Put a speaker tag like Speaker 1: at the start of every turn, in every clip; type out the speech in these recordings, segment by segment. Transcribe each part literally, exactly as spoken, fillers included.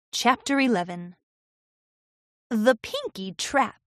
Speaker 1: Chapter eleven. The Pinky Trap.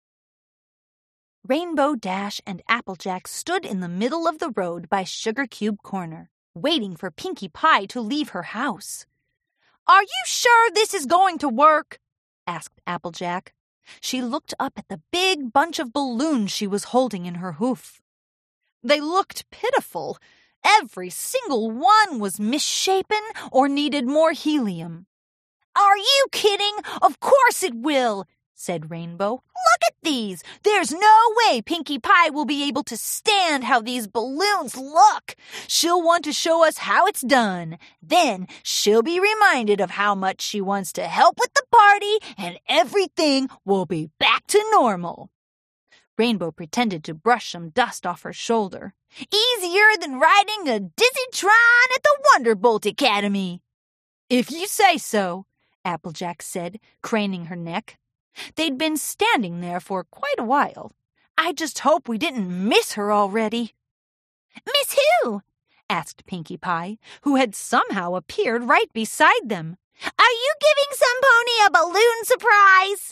Speaker 1: Rainbow Dash and Applejack stood in the middle of the road by Sugar Cube Corner, waiting for Pinkie Pie to leave her house. "Are you sure this is going to work?" asked Applejack. She looked up at the big bunch of balloons she was holding in her hoof. They looked pitiful. Every single one was misshapen or needed more helium. "Are you kidding? Of course it will," said Rainbow. "Look at these. There's no way Pinkie Pie will be able to stand how these balloons look. She'll want to show us how it's done. Then she'll be reminded of how much she wants to help with the party, and everything will be back to normal." Rainbow pretended to brush some dust off her shoulder. "Easier than riding a Dizzy-tron at the Wonderbolt Academy." "If you say so," Applejack said, craning her neck. They'd been standing there for quite a while. "I just hope we didn't miss her already." "Miss who?" asked Pinkie Pie, who had somehow appeared right beside them. "Are you giving some pony a balloon surprise?"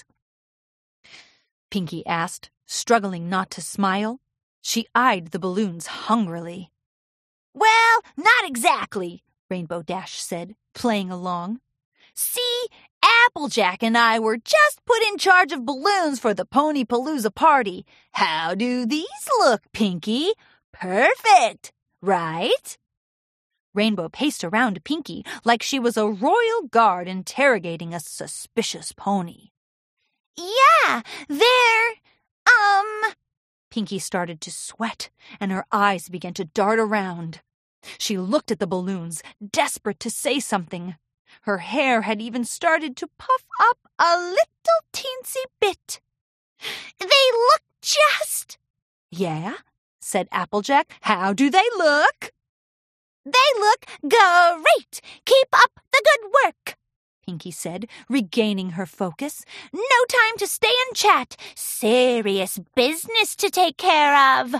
Speaker 1: Pinkie asked, struggling not to smile. She eyed the balloons hungrily. "Well, not exactly," Rainbow Dash said, playing along. "See, Applejack and I were just put in charge of balloons for the Ponypalooza party. How do these look, Pinkie? Perfect, right?" Rainbow paced around Pinkie like she was a royal guard interrogating a suspicious pony. "Yeah, they're, um..." Pinkie started to sweat, and her eyes began to dart around. She looked at the balloons, desperate to say something. Her hair had even started to puff up a little teensy bit. "They look just..." "Yeah?" said Applejack. "How do they look?" "They look great! Keep up the good work," Pinkie said, regaining her focus. "No time to stay and chat. Serious business to take care of."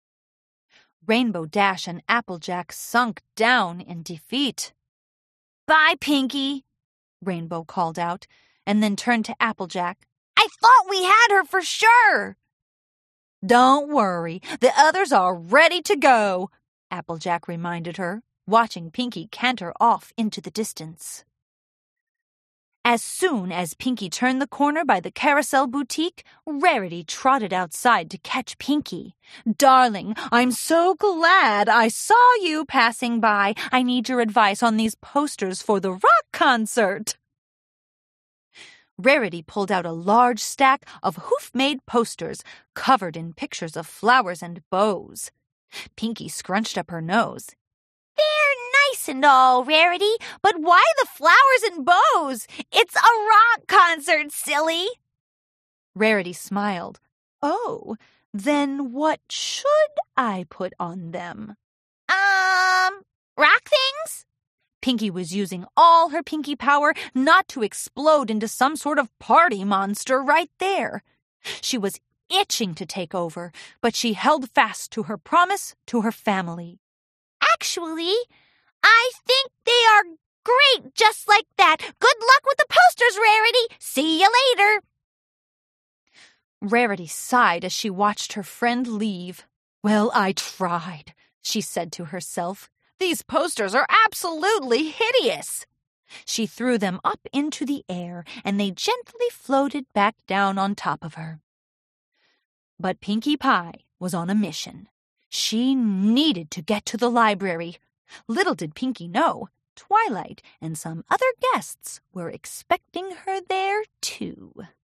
Speaker 1: Rainbow Dash and Applejack sunk down in defeat. "Bye, Pinkie," Rainbow called out, and then turned to Applejack. "I thought we had her for sure." "Don't worry, the others are ready to go," Applejack reminded her, watching Pinkie canter off into the distance. As soon as Pinkie turned the corner by the Carousel Boutique, Rarity trotted outside to catch Pinkie. "Darling, I'm so glad I saw you passing by. I need your advice on these posters for the rock concert." Rarity pulled out a large stack of hoof-made posters covered in pictures of flowers and bows. Pinkie scrunched up her nose. "They're nice and all, Rarity, but why the flowers and bows? It's a rock concert, silly." Rarity smiled. "Oh, then what should I put on them?" Um, rock things?" Pinkie was using all her Pinkie power not to explode into some sort of party monster right there. She was itching to take over, but she held fast to her promise to her family. "Actually, I think they are great just like that. Good luck with the posters, Rarity. See you later." Rarity sighed as she watched her friend leave. "Well, I tried," she said to herself. "These posters are absolutely hideous." She threw them up into the air, and they gently floated back down on top of her. But Pinkie Pie was on a mission. She needed to get to the library. Little did Pinkie know, Twilight and some other guests were expecting her there, too.